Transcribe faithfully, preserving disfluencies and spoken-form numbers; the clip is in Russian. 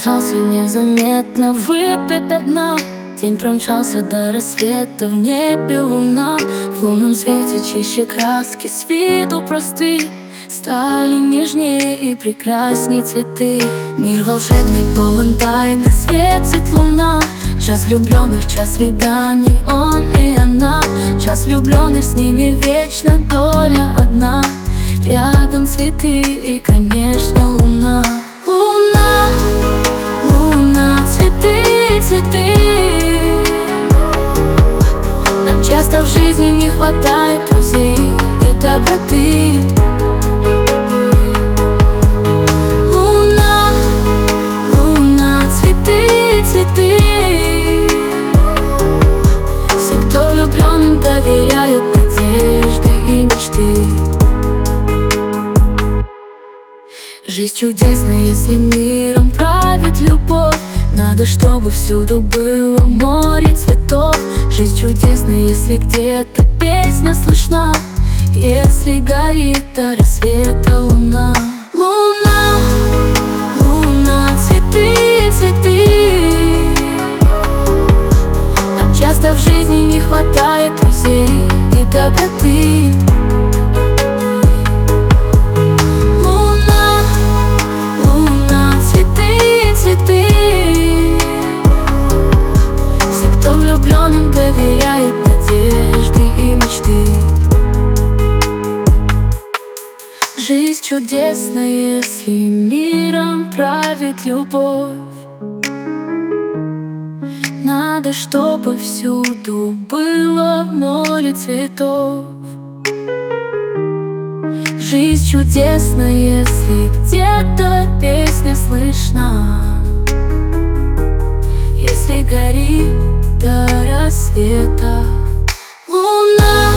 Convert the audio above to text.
промчался незаметно, выпит одна. День промчался до рассвета, в небе луна. В лунном свете чище краски, с виду просты стали нежнее и прекрасней цветы. Мир волшебный, полон тайны, светит луна. Час влюбленных, час свиданий, он и она. Час влюбленных, с ними вечно доля одна. Рядом цветы и, конечно, луна. Луна, луна, цветы, цветы. Нам часто в жизни не хватает друзей и доброты. Луна, луна, цветы, цветы. Все, кто влюбленным доверяют надежды и мечты. Жизнь чудесна, если миром правит любовь. Надо, чтобы всюду было море цветов. Жизнь чудесна, если где-то песня слышна, если горит до рассвета луна. Луна, луна, цветы, цветы. Нам часто в жизни не хватает друзей и доброты. Влюбленным доверяет надежды и мечты. Жизнь чудесна, если миром правит любовь. Надо, чтобы всюду было море цветов. Жизнь чудесна, если где-то песня слышна, если горит до рассвета луна.